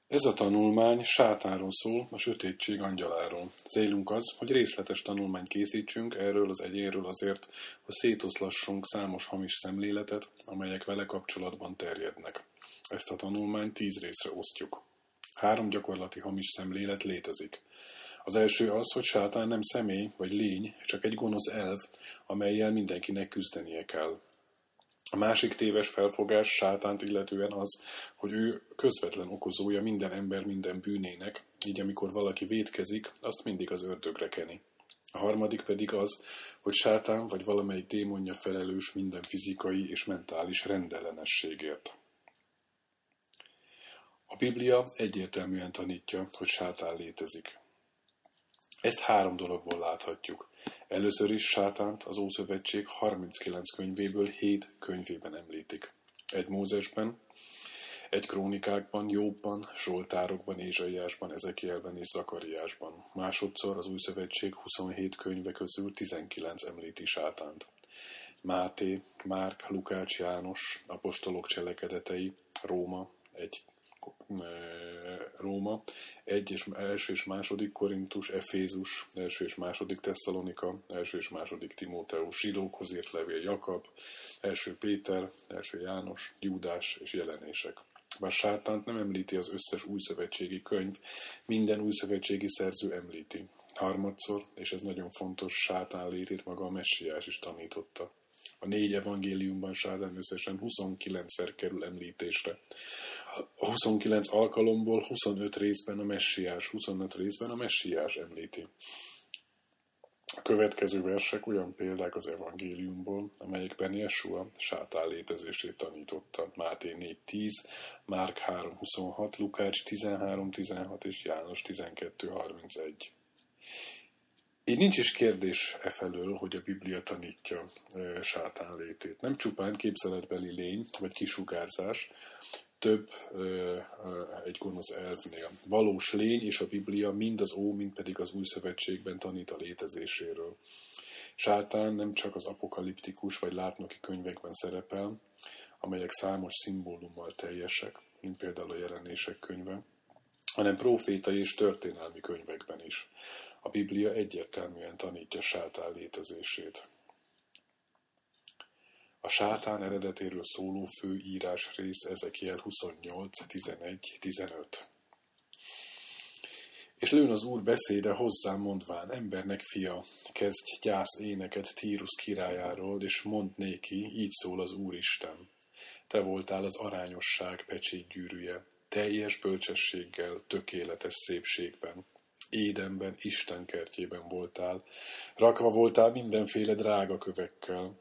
Ez a tanulmány sátánról szól, a sötétség angyaláról. Célunk az, hogy részletes tanulmányt készítsünk erről az egyénről azért, hogy szétoszlassunk számos hamis szemléletet, amelyek vele kapcsolatban terjednek. Ezt a tanulmányt 10 részre osztjuk. 3 gyakorlati hamis szemlélet létezik. Az első az, hogy sátán nem személy vagy lény, csak egy gonosz elv, amellyel mindenkinek küzdenie kell. A másik téves felfogás sátánt illetően az, hogy ő közvetlen okozója minden ember minden bűnének, így amikor valaki vétkezik, azt mindig az ördögre keni. A harmadik pedig az, hogy sátán vagy valamelyik démonja felelős minden fizikai és mentális rendellenességért. A Biblia egyértelműen tanítja, hogy sátán létezik. Ezt 3 dologból láthatjuk. Először is sátánt az Ószövetség 39 könyvéből 7 könyvében említik. 1 Mózesben, 1 Krónikákban, Jóbban, Zsoltárokban, Ézsaiásban, Ezekielben és Zakariásban. Másodszor az Újszövetség 27 könyve közül 19 említi sátánt. Máté, Márk, Lukács, János, apostolok cselekedetei, Róma, 1 és 2. Korintus, Efézus, 1. és 2. Tesszalonika, 1. és 2. Timóteus, zsidókhoz írt levél, Jakab, 1. Péter, 1. János, Júdás és jelenések. Bár sátánt nem említi az összes újszövetségi könyv, minden újszövetségi szerző említi. Harmadszor, és ez nagyon fontos, sátán létét maga a Messiás is tanította. A 4 evangéliumban sátán összesen 29-szer kerül említésre. A 29 alkalomból 25 részben a Messiás említi. A következő versek olyan példák az evangéliumból, amelyekben Jesua sátán létezését tanította. Máté 4.10, Márk 3.26, Lukács 13.16 és János 12.31. Így nincs is kérdés efelől, hogy a Biblia tanítja sátán létét. Nem csupán képzeletbeli lény vagy kisugárzás, több egy gonosz elvnél. Valós lény és a Biblia mind az mind pedig az Újszövetségben tanít a létezéséről. Sátán nem csak az apokaliptikus vagy látnoki könyvekben szerepel, amelyek számos szimbólummal teljesek, mint például a Jelenések könyve, hanem prófétai és történelmi könyvekben is. A Biblia egyértelműen tanítja sátán létezését. A sátán eredetéről szóló fő írásrész Ezekiel 28, 11, 15. És lőn az Úr beszéde hozzám mondván, embernek fia, kezdj gyász éneket Tírusz királyáról, és mondd néki, így szól az Úristen. Te voltál az arányosság pecsétgyűrűje, teljes bölcsességgel, tökéletes szépségben. Édenben, Isten kertjében voltál, rakva voltál mindenféle drága kövekkel,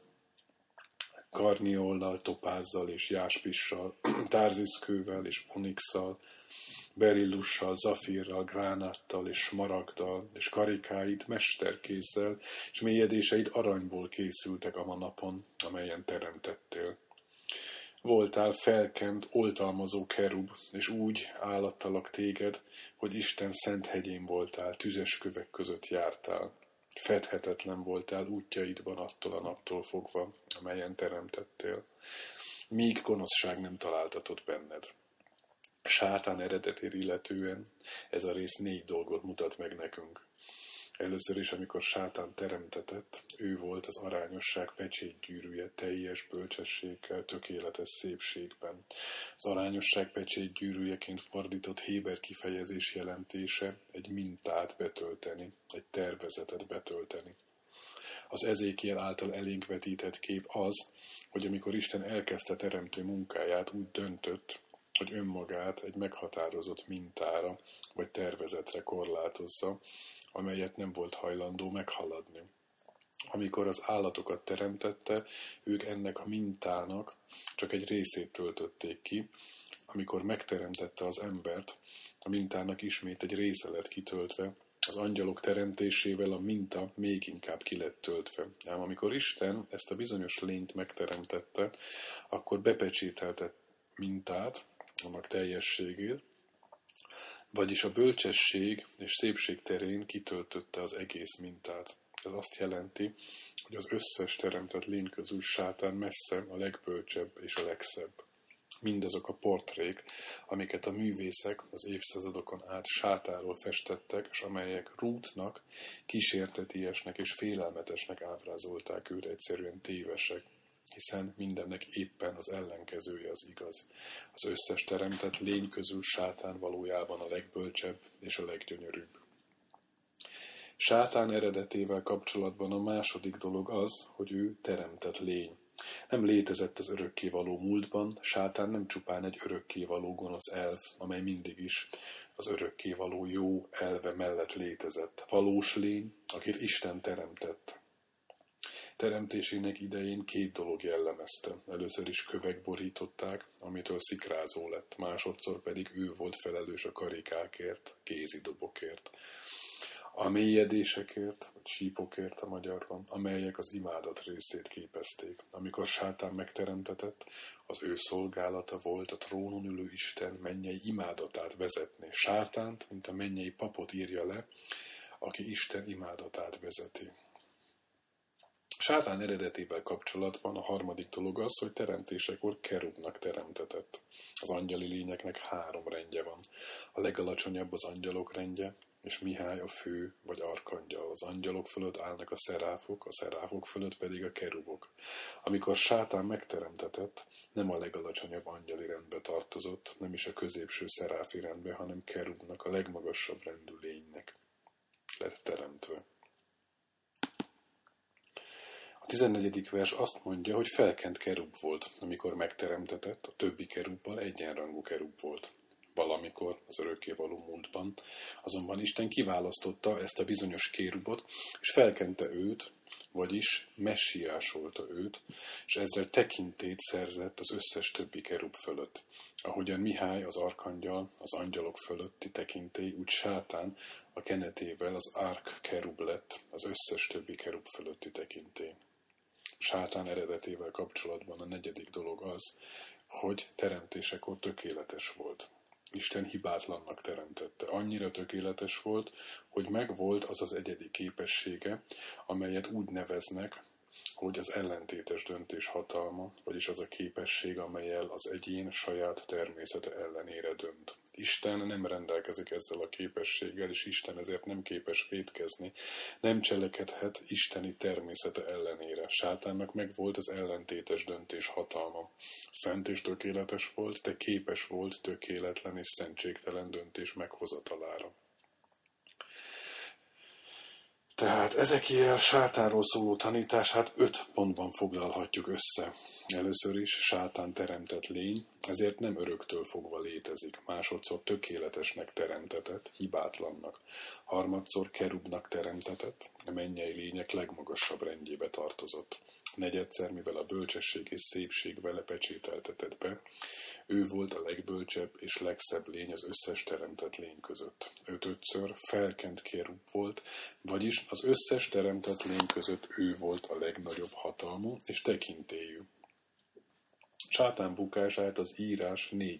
karniollal, topázzal és jáspissal, tárziszkővel és onyxszal, berillussal, zafírral, gránáttal és smaragddal, és karikáid mesterkézzel, és mélyedéseid aranyból készültek a napon, amelyen teremtettél. Voltál felkent, oltalmazó kerub, és úgy állattalak téged, hogy Isten szent hegyén voltál, tüzes kövek között jártál. Fedhetetlen voltál útjaidban attól a naptól fogva, amelyen teremtettél, míg gonoszság nem találtatott benned. Sátán eredetét illetően ez a rész 4 dolgot mutat meg nekünk. Először is, amikor sátán teremtetett, ő volt az arányosság pecsétgyűrűje, teljes bölcsességgel, tökéletes szépségben. Az arányosság pecsétgyűrűjeként fordított héber kifejezés jelentése egy mintát betölteni, egy tervezetet betölteni. Az Ezékiel által elénk vetített kép az, hogy amikor Isten elkezdte teremtő munkáját, úgy döntött, hogy önmagát egy meghatározott mintára vagy tervezetre korlátozza, amelyet nem volt hajlandó meghaladni. Amikor az állatokat teremtette, ők ennek a mintának csak egy részét töltötték ki, amikor megteremtette az embert, a mintának ismét egy része lett kitöltve, az angyalok teremtésével a minta még inkább ki lett töltve. Ám amikor Isten ezt a bizonyos lényt megteremtette, akkor bepecsételte mintát, annak teljességét, vagyis a bölcsesség és szépség terén kitöltötte az egész mintát. Ez azt jelenti, hogy az összes teremtett lény közül sátán messze a legbölcsebb és a legszebb. Mindazok a portrék, amiket a művészek az évszázadokon át sátáról festettek, és amelyek rútnak, kísértetiesnek és félelmetesnek ábrázolták őt, egyszerűen tévesek, hiszen mindennek éppen az ellenkezője az igaz. Az összes teremtett lény közül sátán valójában a legbölcsebb és a leggyönyörűbb. Sátán eredetével kapcsolatban a második dolog az, hogy ő teremtett lény. Nem létezett az örökkévaló múltban, sátán nem csupán egy örökkévaló gonosz elf, amely mindig is az örökkévaló jó elve mellett létezett. Valós lény, akit Isten teremtett. Teremtésének idején két dolog jellemezte. Először is kövek borították, amitől szikrázó lett, másodszor pedig ő volt felelős a karikákért, kézidobokért. A mélyedésekért, vagy sípokért a magyarban, amelyek az imádat részét képezték. Amikor sátán megteremtetett, az ő szolgálata volt a trónon ülő Isten mennyei imádatát vezetni. Sátánt, mint a mennyei papot írja le, aki Isten imádatát vezeti. Sátán eredetével kapcsolatban a harmadik dolog az, hogy teremtésekor kerubnak teremtetett. Az angyali lényeknek 3 rendje van. A legalacsonyabb az angyalok rendje, és Mihály a fő vagy arkangyal. Az angyalok fölött állnak a szeráfok fölött pedig a kerubok. Amikor sátán megteremtetett, nem a legalacsonyabb angyali rendbe tartozott, nem is a középső szeráfi rendbe, hanem kerubnak, a legmagasabb rendű lénynek lett teremtve. A 14. vers azt mondja, hogy felkent kerub volt, amikor megteremtetett, a többi kerubbal egyenrangú kerub volt. Valamikor, az örökkévaló múltban, azonban Isten kiválasztotta ezt a bizonyos kérubot, és felkente őt, vagyis messiásolta őt, és ezzel tekintélyt szerzett az összes többi kerub fölött. Ahogyan Mihály, az arkangyal, az angyalok fölötti tekintély, úgy sátán a kenetével az árk kerub lett, az összes többi kerub fölötti tekintély. Sátán eredetével kapcsolatban a 4. dolog az, hogy teremtésekor tökéletes volt. Isten hibátlannak teremtette. Annyira tökéletes volt, hogy megvolt az az egyedi képessége, amelyet úgy neveznek, hogy az ellentétes döntés hatalma, vagyis az a képesség, amellyel az egyén saját természete ellenére dönt. Isten nem rendelkezik ezzel a képességgel, és Isten ezért nem képes vétkezni, nem cselekedhet isteni természete ellenére. Sátánnak megvolt az ellentétes döntés hatalma. Szent és tökéletes volt, de képes volt tökéletlen és szentségtelen döntés meghozatalára. Tehát Ezekiel sátánról szóló tanítását 5 pontban foglalhatjuk össze. Először is sátán teremtett lény, ezért nem öröktől fogva létezik. Másodszor tökéletesnek teremtetett, hibátlannak. Harmadszor kerubnak teremtetett, a mennyei lények legmagasabb rendjébe tartozott. Negyedszer, mivel a bölcsesség és szépség vele pecsételtetett be, ő volt a legbölcsebb és legszebb lény az összes teremtett lény között. Ötödször felkent kérub volt, vagyis az összes teremtett lény között ő volt a legnagyobb hatalmú és tekintélyű. Sátán bukását az írás 4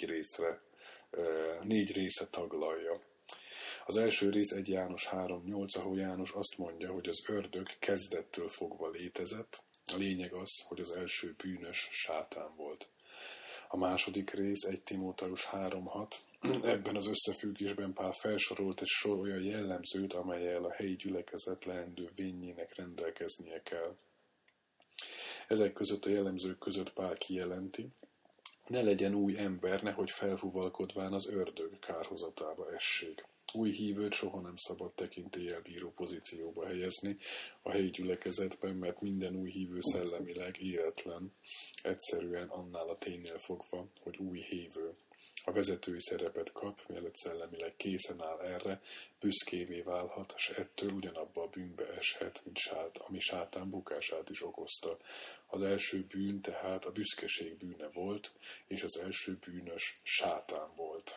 része taglalja. Az első rész 1 János 3.8, ahol János azt mondja, hogy az ördög kezdettől fogva létezett. A lényeg az, hogy az első bűnös sátán volt. A második rész 1 Timóteus 3.6. Ebben az összefüggésben Pál felsorolt egy sor olyan jellemzőt, amellyel a helyi gyülekezet leendő vénjének rendelkeznie kell. Ezek között a jellemzők között Pál kijelenti, ne legyen új ember, nehogy felfuvalkodván az ördög kárhozatába essék. Új hívőt soha nem szabad tekintéllyel bíró pozícióba helyezni a helyi gyülekezetben, mert minden új hívő szellemileg éretlen, egyszerűen annál a ténynél fogva, hogy új hívő. A vezetői szerepet kap, mielőtt szellemileg készen áll erre, büszkévé válhat, és ettől ugyanabba a bűnbe eshet, ami sátán bukását is okozta. Az első bűn tehát a büszkeség bűne volt, és az első bűnös sátán volt.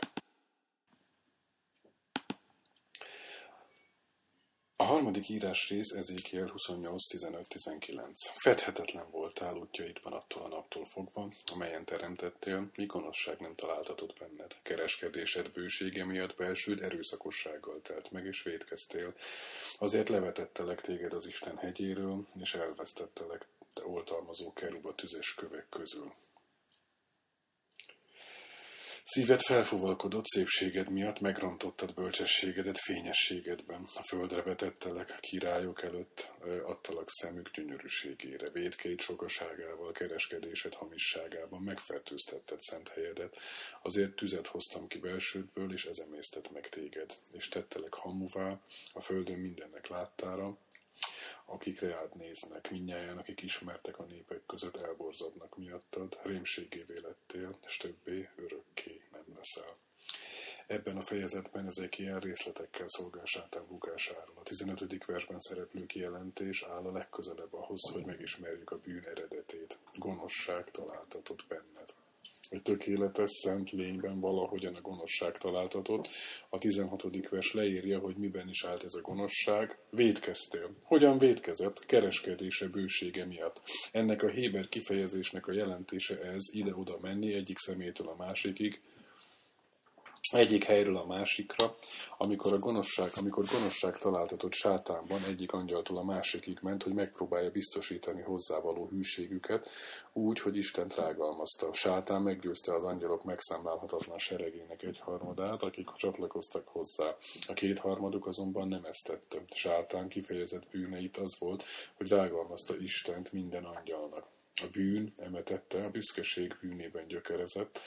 A harmadik írásrész Ezékiel 28.15-19. Fedhetetlen voltál útjaidban attól a naptól fogva, amelyen teremtettél, mi gonoszság nem találtatott benned. Kereskedésed bősége miatt belsőd erőszakossággal telt meg, és vétkeztél. Azért levetettelek téged az Isten hegyéről, és elvesztettelek te oltalmazó kerub a tüzes kövek közül. Szíved felfuvalkodott szépséged miatt, megrontottad bölcsességedet fényességedben. A földre vetettelek, királyok előtt adtalak szemük gyönyörűségére. Vétkeid sokaságával, kereskedésed hamisságában megfertőztetted szent helyedet. Azért tüzet hoztam ki belsődből, és ez emésztett meg téged. És tettelek hamuvá a földön mindennek láttára, akik reád néznek, mindnyájan, akik ismertek a népek között, elborzadnak miattad, rémségévé lettél, és többé örökké nem leszel. Ebben a fejezetben ezek ilyen részletekkel szolgál sátán bukásáról. A 15. versben szereplő kijelentés áll a legközelebb ahhoz, hogy megismerjük a bűn eredetét. Gonoszság találtatott benned. Egy tökéletes szent lényben valahogyan a gonoszság találtatott. A 16. vers leírja, hogy miben is állt ez a gonoszság. Vétkeztél. Hogyan vétkezett? Kereskedése bősége miatt. Ennek a héber kifejezésnek a jelentése ez, ide-oda menni egyik szemétől a másikig, egyik helyről a másikra, amikor gonoszság találtatott sátánban egyik angyaltól a másikig ment, hogy megpróbálja biztosítani hozzávaló hűségüket, úgy, hogy Istent rágalmazta. Sátán meggyőzte az angyalok megszámlálhatatlan seregének egyharmadát, akik csatlakoztak hozzá. A kétharmaduk azonban nem ezt tette. Sátán kifejezett bűneit az volt, hogy rágalmazta Istent minden angyalnak. A bűn emetette, a büszkeség bűnében gyökerezett,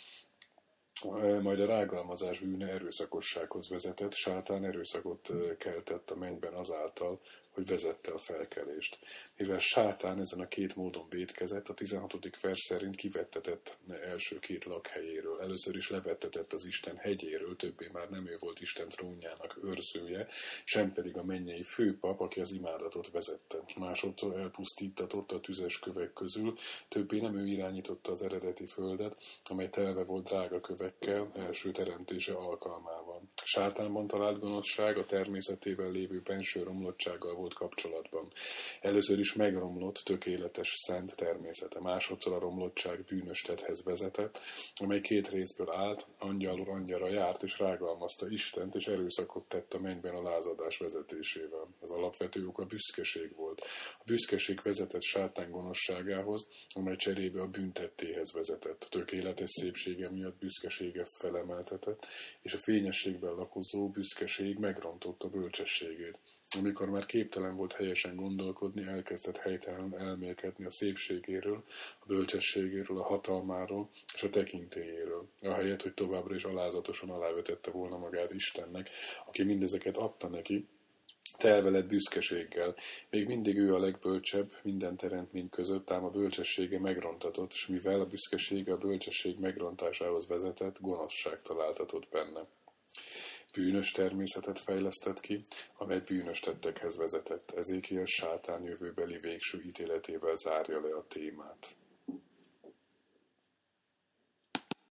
majd a rágalmazás bűne erőszakossághoz vezetett, sátán erőszakot keltett a mennyben azáltal, hogy vezette a felkelést. Mivel sátán ezen a két módon vétkezett, a 16. vers szerint kivettetett első két lakhelyéről. Először is levettetett az Isten hegyéről, többé már nem ő volt Isten trónjának őrzője, sem pedig a mennyei főpap, aki az imádatot vezette. Másodszor elpusztítatott a tüzes kövek közül, többé nem ő irányította az eredeti földet, amely telve volt drága kövekkel, első teremtése alkalmával. Sátánban talált gonoszság a természetével lévő benső romlottsággal volt kapcsolatban. Először is megromlott tökéletes szent természete, másodszor a romlottság bűnös tetthez vezetett, amely két részből állt, angyalról angyalra járt és rágalmazta Istent, és erőszakot tett a mennyben a lázadás vezetésével. Az alapvető ok a büszkeség volt. A büszkeség vezetett sátán gonoszságához, amely cserébe a bűntettéhez vezetett. A tökéletes szépsége miatt büszkesége felemeltetett, és a fényességben lakozó büszkeség megrontotta bölcsességét. Amikor már képtelen volt helyesen gondolkodni, elkezdett helytelen elmélkedni a szépségéről, a bölcsességéről, a hatalmáról és a tekintélyéről, ahelyett, hogy továbbra is alázatosan alávetette volna magát Istennek, aki mindezeket adta neki, telve lett büszkeséggel. Még mindig ő a legbölcsebb minden teremtmény között, ám a bölcsessége megrontatott, és mivel a büszkesége a bölcsesség megrontásához vezetett, gonoszság találtatott benne. Bűnös természetet fejlesztett ki, amely bűnös tettekhez vezetett. Ezékiel sátán jövőbeli végső ítéletével zárja le a témát.